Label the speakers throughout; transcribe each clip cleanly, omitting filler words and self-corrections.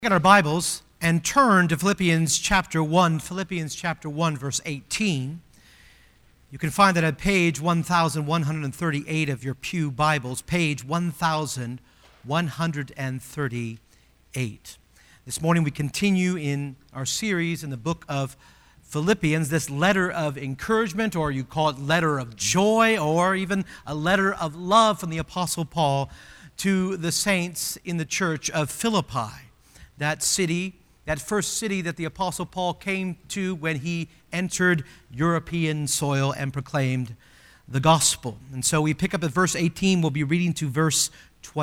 Speaker 1: Take our Bibles and turn to Philippians chapter 1, verse 18. You can find that at page 1138 of your pew Bibles, page 1138. This morning we continue in our series in the book of Philippians, this letter of encouragement, or you call it letter of joy, or even a letter of love from the Apostle Paul to the saints in the church of Philippi. That city, that first city that the Apostle Paul came to when he entered European soil and proclaimed the gospel. And so we pick up at verse 18. We'll be reading to verse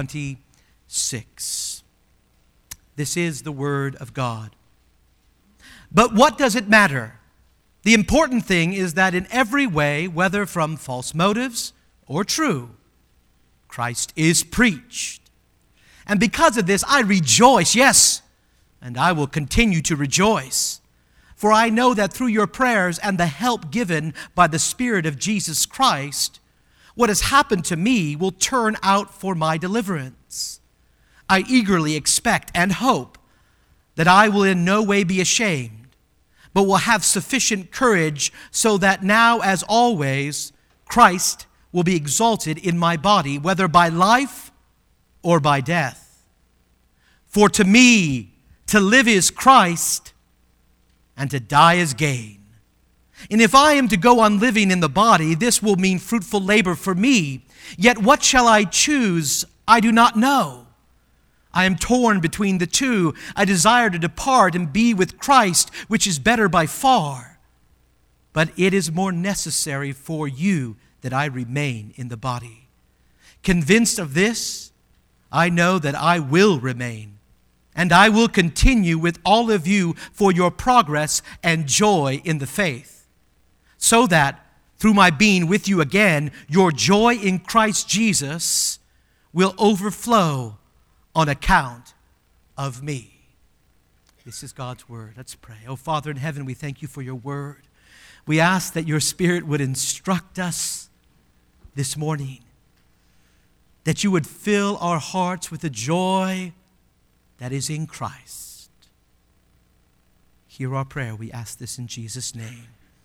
Speaker 1: 26. This is the word of God. But what does it matter? The important thing is that in every way, whether from false motives or true, Christ is preached. And because of this, I rejoice, yes, and I will continue to rejoice. For I know that through your prayers and the help given by the Spirit of Jesus Christ, what has happened to me will turn out for my deliverance. I eagerly expect and hope that I will in no way be ashamed, but will have sufficient courage so that now, as always, Christ will be exalted in my body, whether by life or by death. For to me, to live is Christ, and to die is gain. And if I am to go on living in the body, this will mean fruitful labor for me. Yet what shall I choose? I do not know. I am torn between the two. I desire to depart and be with Christ, which is better by far. But it is more necessary for you that I remain in the body. Convinced of this, I know that I will remain. And I will continue with all of you for your progress and joy in the faith, so that through my being with you again, your joy in Christ Jesus will overflow on account of me. This is God's word. Let's pray. Oh, Father in heaven, we thank you for your word. We ask that your Spirit would instruct us this morning, that you would fill our hearts with the joy that is in Christ. Hear our prayer. We ask this in Jesus' name.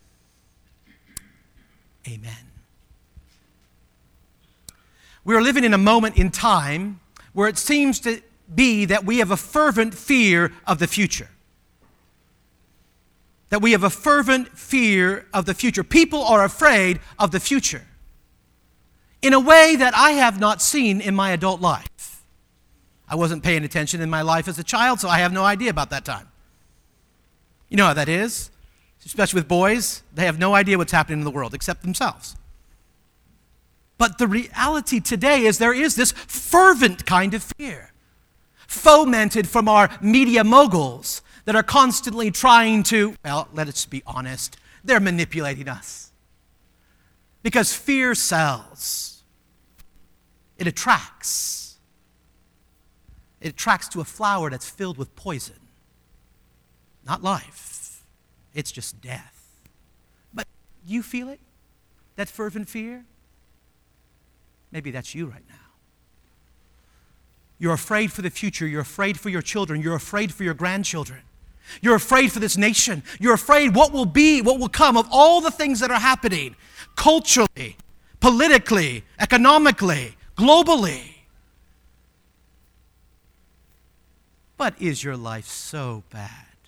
Speaker 1: Amen. We are living in a moment in time where it seems to be that we have a fervent fear of the future. That we have a fervent fear of the future. People are afraid of the future in a way that I have not seen in my adult life. I wasn't paying attention in my life as a child, so I have no idea about that time. You know how that is, especially with boys. They have no idea what's happening in the world except themselves. But the reality today is there is this fervent kind of fear, fomented from our media moguls that are constantly trying to, well, let us be honest, they're manipulating us. Because fear sells. It attracts. It attracts to a flower that's filled with poison. Not life. It's just death. But you feel it? That fervent fear? Maybe that's you right now. You're afraid for the future. You're afraid for your children. You're afraid for your grandchildren. You're afraid for this nation. You're afraid what will be, what will come of all the things that are happening culturally, politically, economically, globally. But is your life so bad?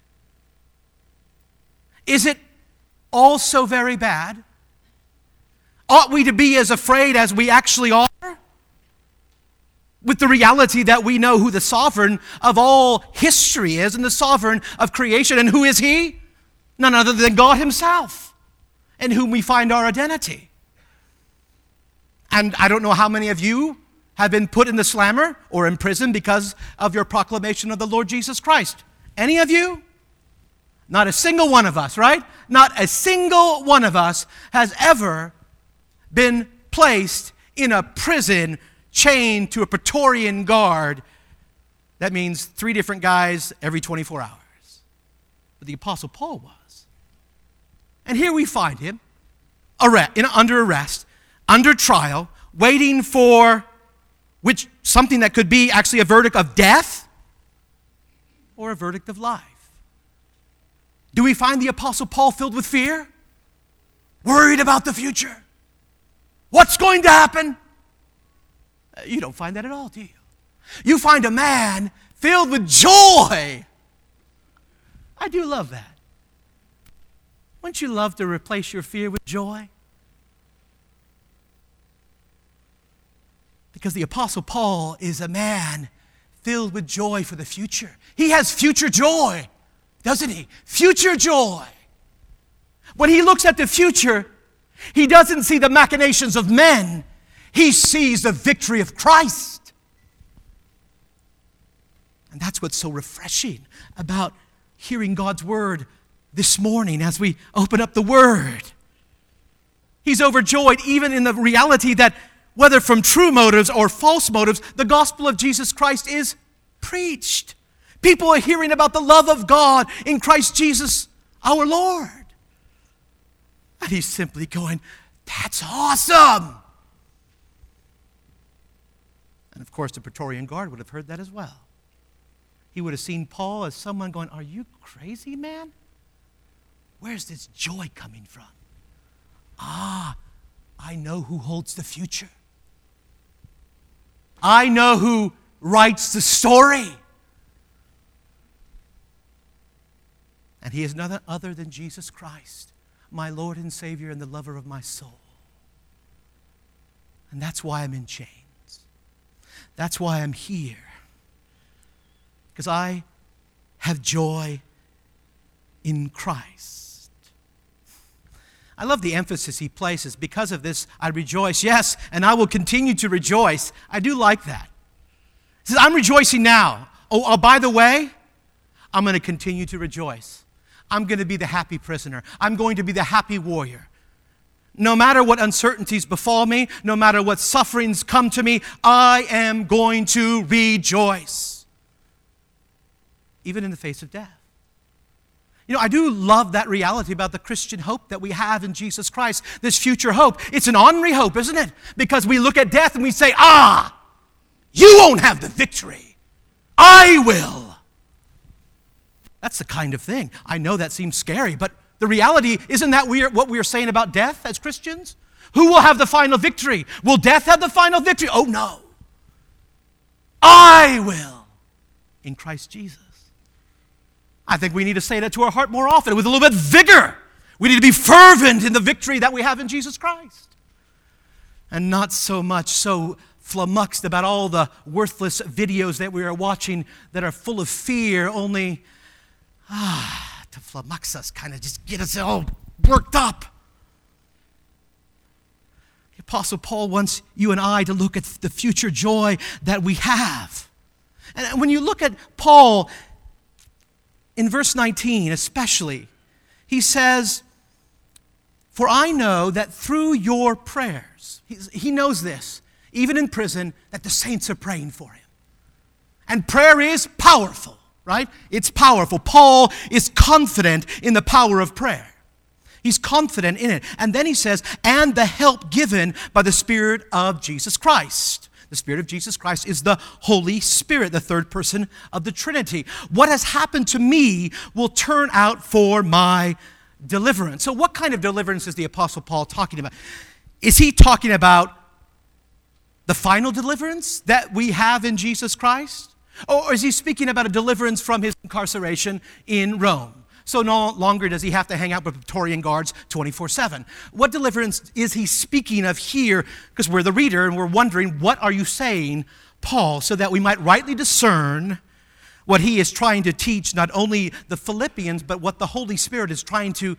Speaker 1: Is it all so very bad? Ought we to be as afraid as we actually are? With the reality that we know who the sovereign of all history is and the sovereign of creation. And who is he? None other than God himself, in whom we find our identity. And I don't know how many of you have been put in the slammer or in prison because of your proclamation of the Lord Jesus Christ. Any of you? Not a single one of us, right? Not a single one of us has ever been placed in a prison chained to a Praetorian guard. That means 3 different guys every 24 hours. But the Apostle Paul was. And here we find him under arrest, under trial, waiting for something that could be actually a verdict of death. or a verdict of life? Do we find the Apostle Paul filled with fear? Worried about the future? What's going to happen? You don't find that at all, do you? You find a man filled with joy. I do love that. Wouldn't you love to replace your fear with joy? Because the Apostle Paul is a man filled with joy for the future. He has future joy, doesn't he? Future joy. When he looks at the future, he doesn't see the machinations of men. He sees the victory of Christ. And that's what's so refreshing about hearing God's word this morning as we open up the word. He's overjoyed even in the reality that whether from true motives or false motives, the gospel of Jesus Christ is preached. People are hearing about the love of God in Christ Jesus our Lord. And he's simply going, that's awesome. And of course, the Praetorian Guard would have heard that as well. He would have seen Paul as someone going, are you crazy, man? Where's this joy coming from? I know who holds the future. I know who writes the story. And he is none other than Jesus Christ, my Lord and Savior and the lover of my soul. And that's why I'm in chains. That's why I'm here. Because I have joy in Christ. I love the emphasis he places. Because of this, I rejoice. Yes, and I will continue to rejoice. I do like that. He says, I'm rejoicing now. Oh, by the way, I'm going to continue to rejoice. I'm going to be the happy prisoner. I'm going to be the happy warrior. No matter what uncertainties befall me, no matter what sufferings come to me, I am going to rejoice. Even in the face of death. You know, I do love that reality about the Christian hope that we have in Jesus Christ, this future hope. It's an honorary hope, isn't it? Because we look at death and we say, you won't have the victory. I will. That's the kind of thing. I know that seems scary, but the reality, isn't that what we are saying about death as Christians? Who will have the final victory? Will death have the final victory? Oh, no. I will in Christ Jesus. I think we need to say that to our heart more often with a little bit of vigor. We need to be fervent in the victory that we have in Jesus Christ. And not so much so flummoxed about all the worthless videos that we are watching that are full of fear, only to flummox us, kind of just get us all worked up. The Apostle Paul wants you and I to look at the future joy that we have. And when you look at Paul, in verse 19 especially, he says, for I know that through your prayers, he knows this, even in prison, that the saints are praying for him. And prayer is powerful, right? It's powerful. Paul is confident in the power of prayer. He's confident in it. And then he says, and the help given by the Spirit of Jesus Christ. The Spirit of Jesus Christ is the Holy Spirit, the third person of the Trinity. What has happened to me will turn out for my deliverance. So what kind of deliverance is the Apostle Paul talking about? Is he talking about the final deliverance that we have in Jesus Christ? Or is he speaking about a deliverance from his incarceration in Rome? So no longer does he have to hang out with Praetorian guards 24/7. What deliverance is he speaking of here? Because we're the reader and we're wondering, what are you saying, Paul? So that we might rightly discern what he is trying to teach, not only the Philippians, but what the Holy Spirit is trying to,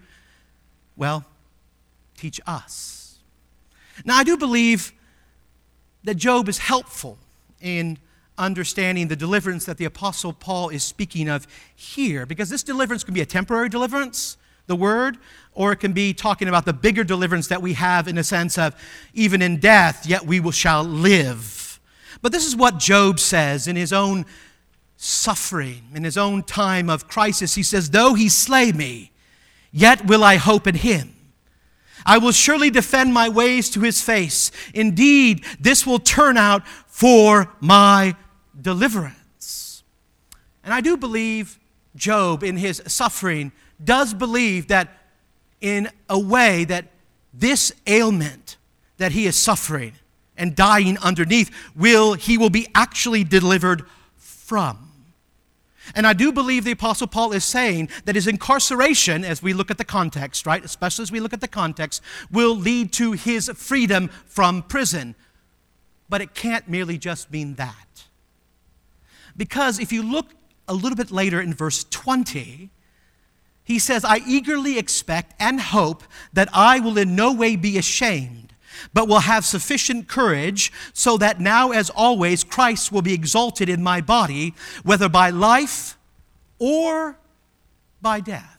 Speaker 1: teach us. Now, I do believe that Job is helpful in understanding the deliverance that the Apostle Paul is speaking of here. Because this deliverance can be a temporary deliverance, the word, or it can be talking about the bigger deliverance that we have in a sense of even in death, yet we shall live. But this is what Job says in his own suffering, in his own time of crisis. He says, though he slay me, yet will I hope in him. I will surely defend my ways to his face. Indeed, this will turn out for my deliverance. And I do believe Job, in his suffering, does believe that in a way that this ailment that he is suffering and dying underneath, he will be actually delivered from. And I do believe the Apostle Paul is saying that his incarceration, as we look at the context, right, especially as we look at the context, will lead to his freedom from prison. But it can't merely just mean that. Because if you look a little bit later in verse 20, he says, I eagerly expect and hope that I will in no way be ashamed, but will have sufficient courage, so that now as always Christ will be exalted in my body, whether by life or by death.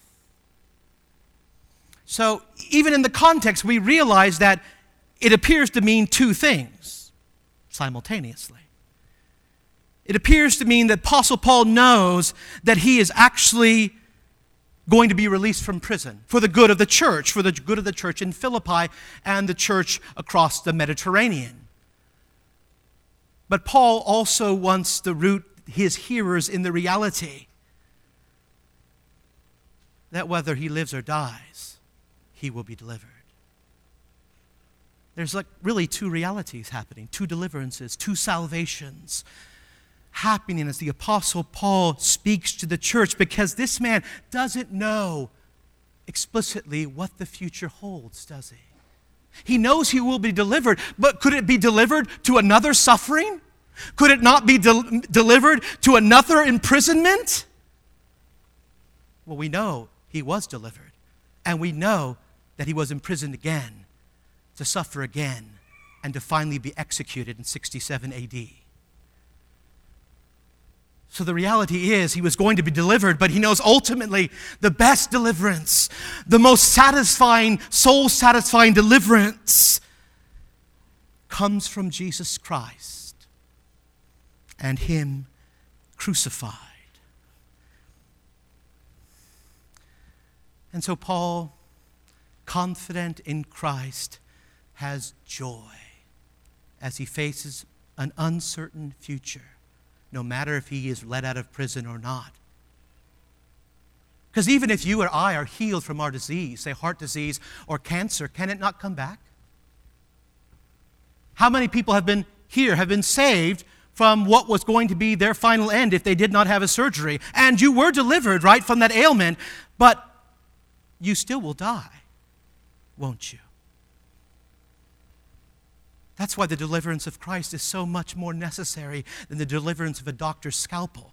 Speaker 1: So even in the context, we realize that it appears to mean two things simultaneously. It appears to mean that Apostle Paul knows that he is actually going to be released from prison for the good of the church, in Philippi and the church across the Mediterranean. But Paul also wants to root his hearers in the reality that whether he lives or dies, he will be delivered. There's really two realities happening, two deliverances, two salvations happening as the Apostle Paul speaks to the church, because this man doesn't know explicitly what the future holds, does he? He knows he will be delivered, but could it be delivered to another suffering? Could it not be delivered to another imprisonment? Well, we know he was delivered, and we know that he was imprisoned again, to suffer again, and to finally be executed in 67 AD. So the reality is he was going to be delivered, but he knows ultimately the best deliverance, the most satisfying, soul-satisfying deliverance comes from Jesus Christ and him crucified. And so Paul, confident in Christ, has joy as he faces an uncertain future, no matter if he is let out of prison or not. Because even if you or I are healed from our disease, say heart disease or cancer, can it not come back? How many people have been saved from what was going to be their final end if they did not have a surgery? And you were delivered, right, from that ailment, but you still will die, won't you? That's why the deliverance of Christ is so much more necessary than the deliverance of a doctor's scalpel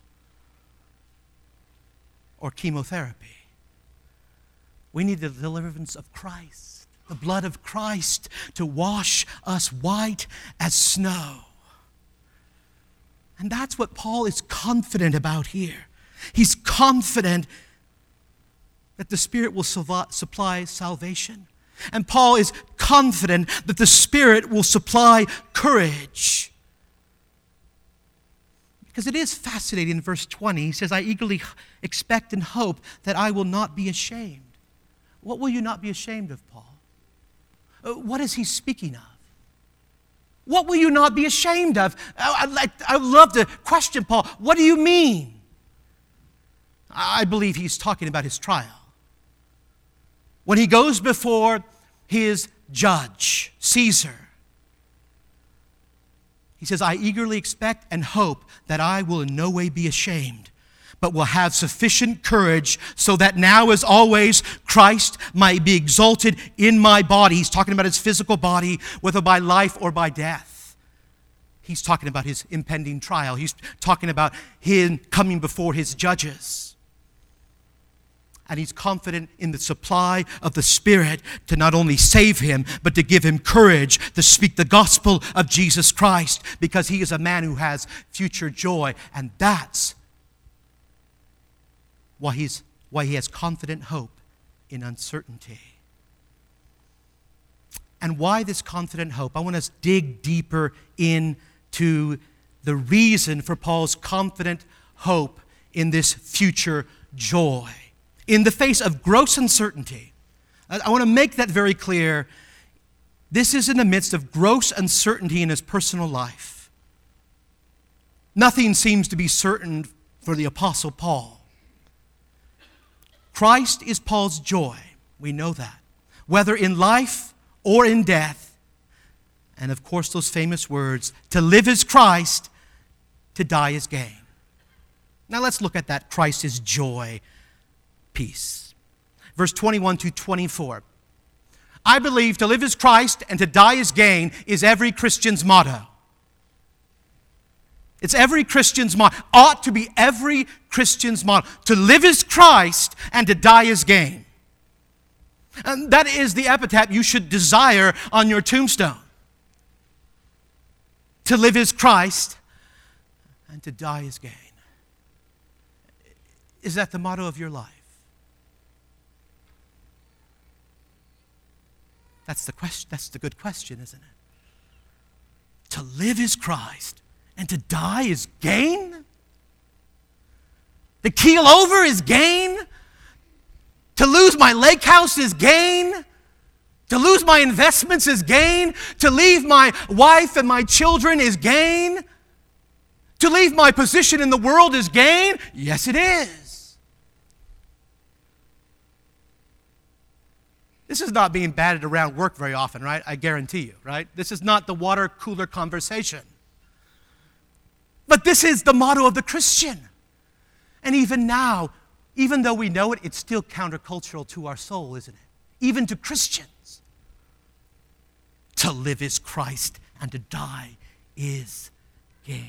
Speaker 1: or chemotherapy. We need the deliverance of Christ, the blood of Christ, to wash us white as snow. And that's what Paul is confident about here. He's confident that the Spirit will supply salvation. And Paul is confident that the Spirit will supply courage. Because it is fascinating in verse 20. He says, I eagerly expect and hope that I will not be ashamed. What will you not be ashamed of, Paul? What is he speaking of? What will you not be ashamed of? I would love to question Paul. What do you mean? I believe he's talking about his trial. When he goes before his judge, Caesar, he says, I eagerly expect and hope that I will in no way be ashamed, but will have sufficient courage so that now as always Christ might be exalted in my body. He's talking about his physical body, whether by life or by death. He's talking about his impending trial. He's talking about him coming before his judges. And he's confident in the supply of the Spirit to not only save him, but to give him courage to speak the gospel of Jesus Christ, because he is a man who has future joy. And that's why he has confident hope in uncertainty. And why this confident hope? I want to dig deeper into the reason for Paul's confident hope in this future joy in the face of gross uncertainty. I want to make that very clear. This is in the midst of gross uncertainty in his personal life. Nothing seems to be certain for the Apostle Paul. Christ is Paul's joy. We know that. Whether in life or in death. And of course, those famous words, to live is Christ, to die is gain. Now let's look at that Christ is joy piece. Verse 21 to 24. I believe to live is Christ and to die is gain is every Christian's motto. It's every Christian's motto. Ought to be every Christian's motto. To live is Christ and to die is gain. And that is the epitaph you should desire on your tombstone. To live is Christ and to die is gain. Is that the motto of your life? That's the question. That's the good question, isn't it? To live is Christ and to die is gain? To keel over is gain? To lose my lake house is gain? To lose my investments is gain? To leave my wife and my children is gain? To leave my position in the world is gain? Yes, it is. This is not being batted around work very often, right? I guarantee you, right? This is not the water cooler conversation. But this is the motto of the Christian. And even now, even though we know it, it's still countercultural to our soul, isn't it? Even to Christians. To live is Christ and to die is gain.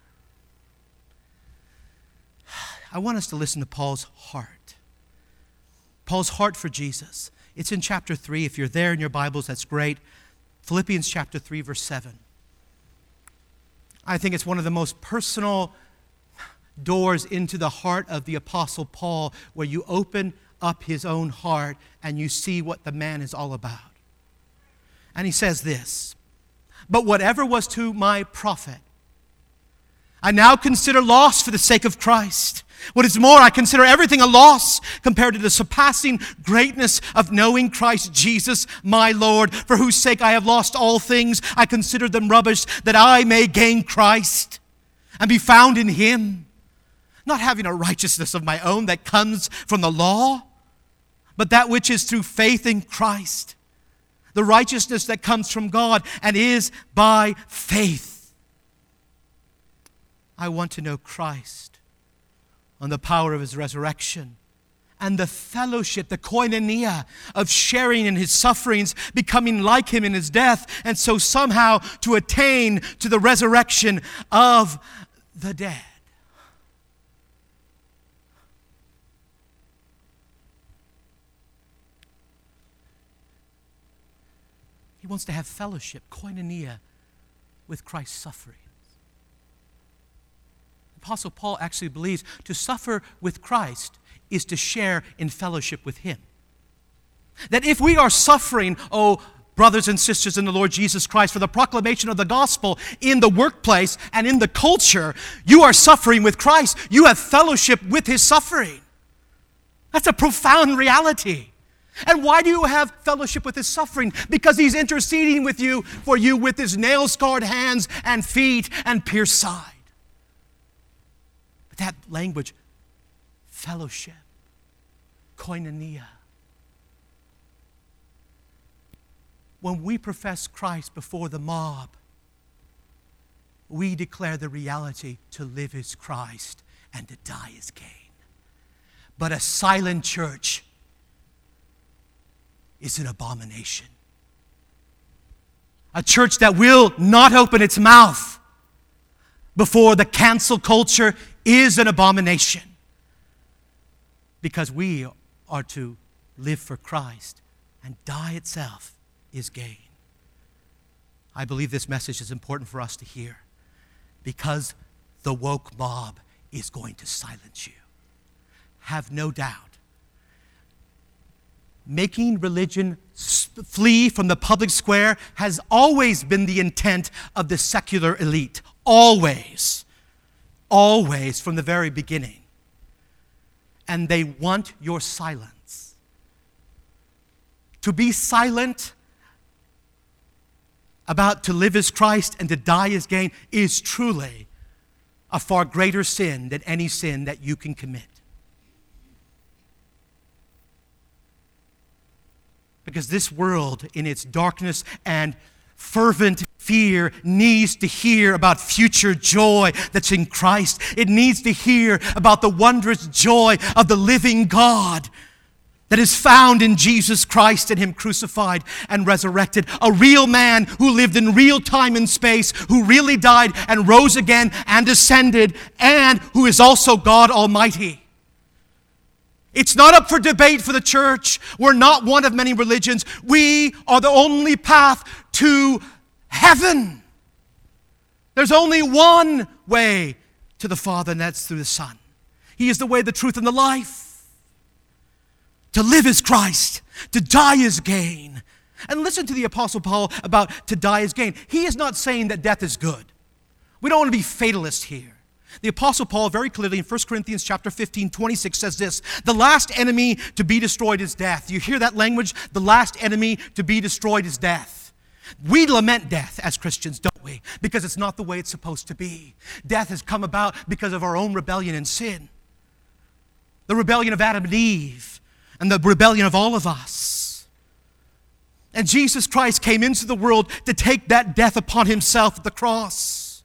Speaker 1: I want us to listen to Paul's heart. Paul's heart for Jesus. It's in chapter 3. If you're there in your Bibles, that's great. Philippians chapter 3, verse 7. I think it's one of the most personal doors into the heart of the Apostle Paul, where you open up his own heart and you see what the man is all about. And he says this, but whatever was to my profit, I now consider loss for the sake of Christ. What is more, I consider everything a loss compared to the surpassing greatness of knowing Christ Jesus, my Lord, for whose sake I have lost all things. I consider them rubbish, that I may gain Christ and be found in him, not having a righteousness of my own that comes from the law, but that which is through faith in Christ, the righteousness that comes from God and is by faith. I want to know Christ on the power of his resurrection and the fellowship, the koinonia of sharing in his sufferings, becoming like him in his death, and so somehow to attain to the resurrection of the dead. He wants to have fellowship, koinonia, with Christ's suffering. Apostle Paul actually believes to suffer with Christ is to share in fellowship with him. That if we are suffering, brothers and sisters in the Lord Jesus Christ, for the proclamation of the gospel in the workplace and in the culture, you are suffering with Christ. You have fellowship with his suffering. That's a profound reality. And why do you have fellowship with his suffering? Because he's interceding with you with his nail-scarred hands and feet and pierced side. But that language, fellowship, koinonia. When we profess Christ before the mob, we declare the reality to live is Christ and to die is gain. But a silent church is an abomination. A church that will not open its mouth before the cancel culture is an abomination. Because we are to live for Christ, and die itself is gain. I believe this message is important for us to hear, because the woke mob is going to silence you. Have no doubt. Making religion flee from the public square has always been the intent of the secular elite. Always. Always, from the very beginning. And they want your silence. To be silent about to live as Christ and to die as gain is truly a far greater sin than any sin that you can commit. Because this world, in its darkness and fervent fear, needs to hear about future joy that's in Christ. It needs to hear about the wondrous joy of the living God that is found in Jesus Christ and Him crucified and resurrected. A real man who lived in real time and space, who really died and rose again and ascended, and who is also God Almighty. It's not up for debate for the church. We're not one of many religions. We are the only path to heaven. There's only one way to the Father, and that's through the Son. He is the way, the truth, and the life. To live is Christ. To die is gain. And listen to the Apostle Paul about to die is gain. He is not saying that death is good. We don't want to be fatalists here. The Apostle Paul very clearly in 1 Corinthians chapter 15, 26 says this: the last enemy to be destroyed is death. You hear that language? The last enemy to be destroyed is death. We lament death as Christians, don't we? Because it's not the way it's supposed to be. Death has come about because of our own rebellion and sin. The rebellion of Adam and Eve, and the rebellion of all of us. And Jesus Christ came into the world to take that death upon Himself at the cross.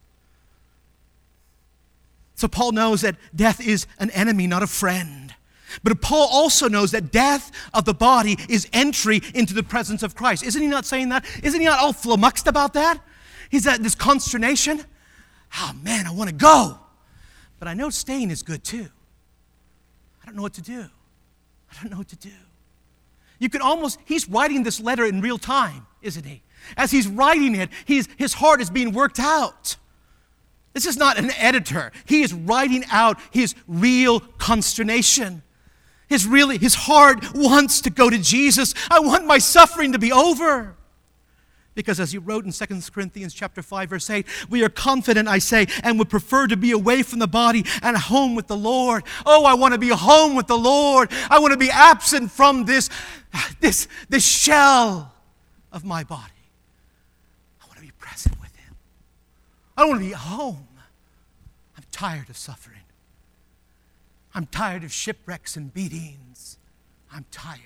Speaker 1: So Paul knows that death is an enemy, not a friend. But Paul also knows that death of the body is entry into the presence of Christ. Isn't he not saying that? Isn't he not all flummoxed about that? He's at this consternation. Oh man, I want to go. But I know staying is good too. I don't know what to do. I don't know what to do. You could almost, he's writing this letter in real time, isn't he? As he's writing it, his heart is being worked out. This is not an editor. He is writing out his real consternation. His heart wants to go to Jesus. I want my suffering to be over. Because as he wrote in 2 Corinthians chapter 5, verse 8, we are confident, I say, and would prefer to be away from the body and home with the Lord. Oh, I want to be home with the Lord. I want to be absent from this shell of my body. I want to be present with Him. I don't want to be at home. I'm tired of suffering. I'm tired of shipwrecks and beatings. I'm tired.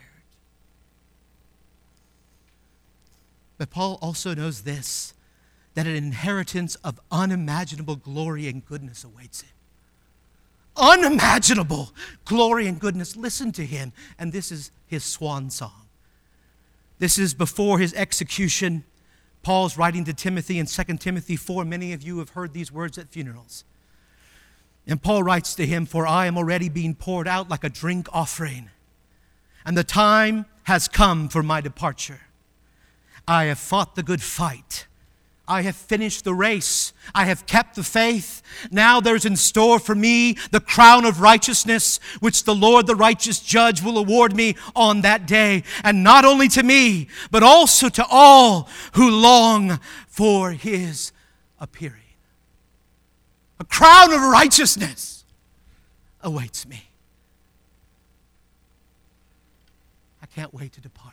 Speaker 1: But Paul also knows this, that an inheritance of unimaginable glory and goodness awaits him. Unimaginable glory and goodness. Listen to him. And this is his swan song. This is before his execution. Paul's writing to Timothy in 2 Timothy 4. Many of you have heard these words at funerals. And Paul writes to him, "For I am already being poured out like a drink offering, and the time has come for my departure. I have fought the good fight. I have finished the race. I have kept the faith. Now there's in store for me the crown of righteousness, which the Lord, the righteous judge, will award me on that day. And not only to me, but also to all who long for His appearing." A crown of righteousness awaits me. I can't wait to depart.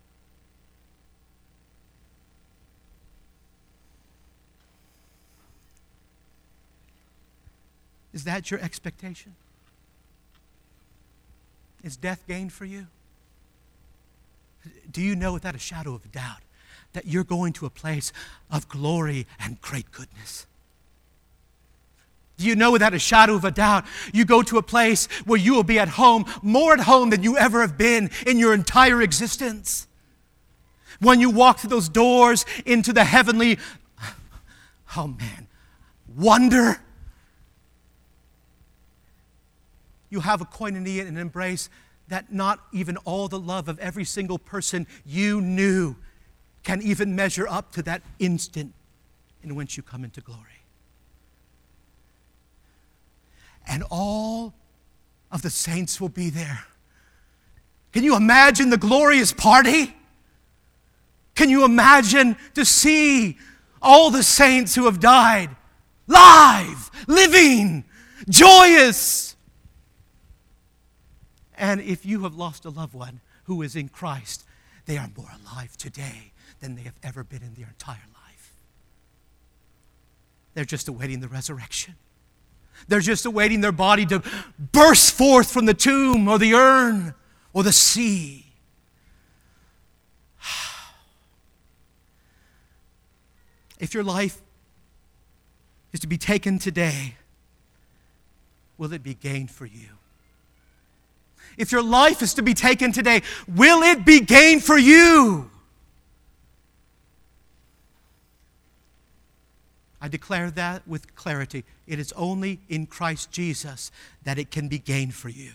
Speaker 1: Is that your expectation? Is death gained for you? Do you know without a shadow of a doubt that you're going to a place of glory and great goodness? Do you know without a shadow of a doubt you go to a place where you will be at home, more at home than you ever have been in your entire existence? When you walk through those doors into the heavenly, wonder. You have a koinonia and an embrace that not even all the love of every single person you knew can even measure up to that instant in which you come into glory. And all of the saints will be there. Can you imagine the glorious party? Can you imagine to see all the saints who have died live, living, joyous? And if you have lost a loved one who is in Christ, they are more alive today than they have ever been in their entire life. They're just awaiting the resurrection. They're just awaiting their body to burst forth from the tomb or the urn or the sea. If your life is to be taken today, will it be gained for you? If your life is to be taken today, will it be gained for you? I declare that with clarity. It is only in Christ Jesus that it can be gained for you.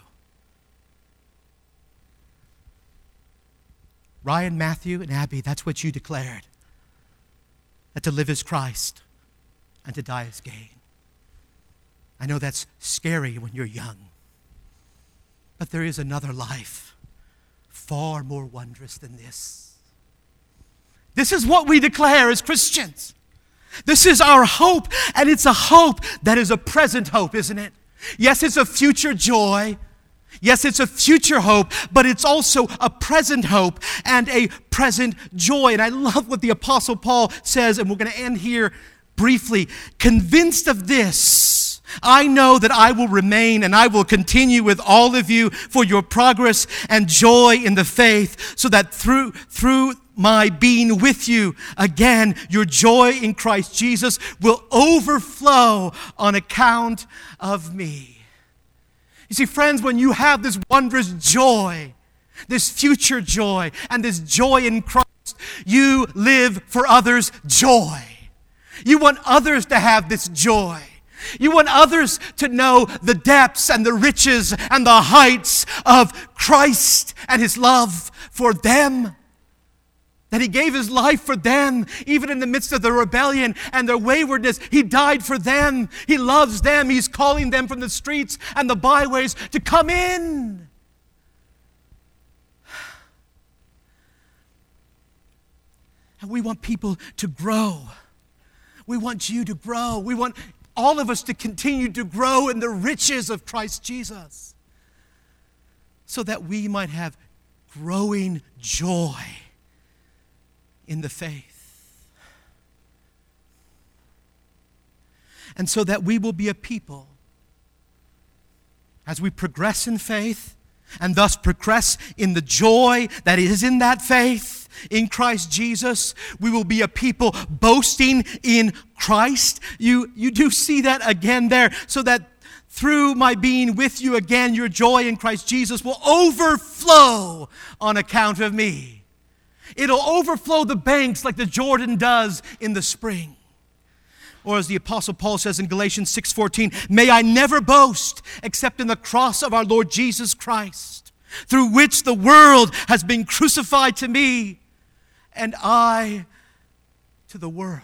Speaker 1: Ryan, Matthew, and Abby, that's what you declared. That to live is Christ and to die is gain. I know that's scary when you're young. But there is another life, far more wondrous than this. This is what we declare as Christians. This is our hope, and it's a hope that is a present hope, isn't it? Yes, it's a future joy. Yes, it's a future hope, but it's also a present hope and a present joy. And I love what the Apostle Paul says, and we're going to end here briefly. Convinced of this, I know that I will remain and I will continue with all of you for your progress and joy in the faith, so that through my being with you again, your joy in Christ Jesus will overflow on account of me. You see, friends, when you have this wondrous joy, this future joy, and this joy in Christ, you live for others' joy. You want others to have this joy. You want others to know the depths and the riches and the heights of Christ and His love for them. That He gave His life for them, even in the midst of their rebellion and their waywardness. He died for them. He loves them. He's calling them from the streets and the byways to come in. And we want people to grow. We want you to grow. We want all of us to continue to grow in the riches of Christ Jesus, so that we might have growing joy in the faith. And so that we will be a people, as we progress in faith and thus progress in the joy that is in that faith in Christ Jesus, we will be a people boasting in Christ. You do see that again there, so that through my being with you again, your joy in Christ Jesus will overflow on account of me. It'll overflow the banks like the Jordan does in the spring. Or as the Apostle Paul says in Galatians 6:14, may I never boast except in the cross of our Lord Jesus Christ, through which the world has been crucified to me, and I to the world.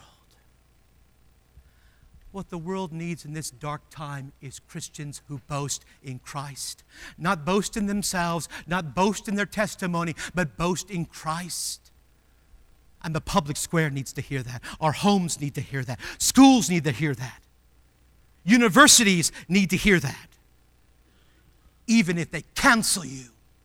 Speaker 1: What the world needs in this dark time is Christians who boast in Christ. Not boast in themselves, not boast in their testimony, but boast in Christ. And the public square needs to hear that. Our homes need to hear that. Schools need to hear that. Universities need to hear that. Even if they cancel you.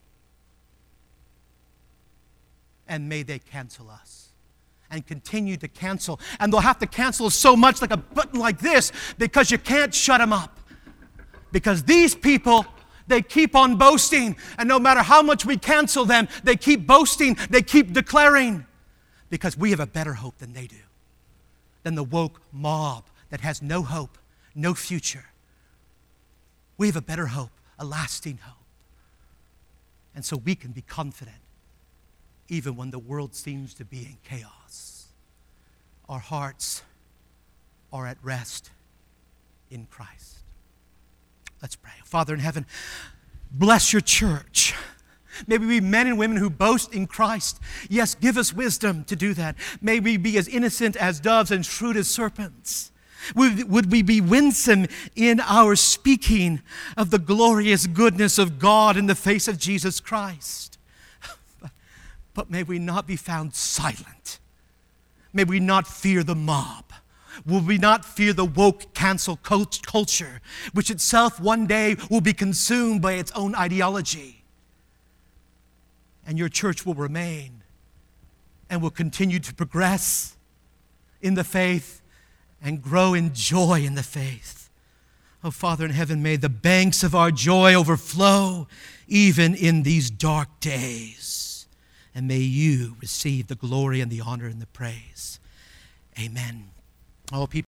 Speaker 1: And may they cancel us. And continue to cancel. And they'll have to cancel so much, like a button like this, because you can't shut them up. Because these people, they keep on boasting. And no matter how much we cancel them, they keep boasting, they keep declaring. Because we have a better hope than they do. Than the woke mob that has no hope, no future. We have a better hope, a lasting hope. And so we can be confident even when the world seems to be in chaos. Our hearts are at rest in Christ. Let's pray. Father in heaven, bless your church. May we be men and women who boast in Christ. Yes, give us wisdom to do that. May we be as innocent as doves and shrewd as serpents. Would we be winsome in our speaking of the glorious goodness of God in the face of Jesus Christ? But may we not be found silent. May we not fear the mob. Will we not fear the woke cancel culture, which itself one day will be consumed by its own ideology. And your church will remain and will continue to progress in the faith and grow in joy in the faith. Oh, Father in heaven, may the banks of our joy overflow even in these dark days. And may you receive the glory and the honor and the praise. Amen. All people